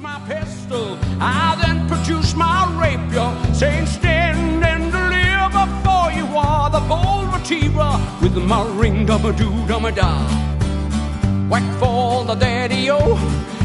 my pistol, I then produce my rapier, saying stand and deliver, for you are the bold retriever with my ring-dum-a-doo-dum-a-da. Whack for the daddy-o,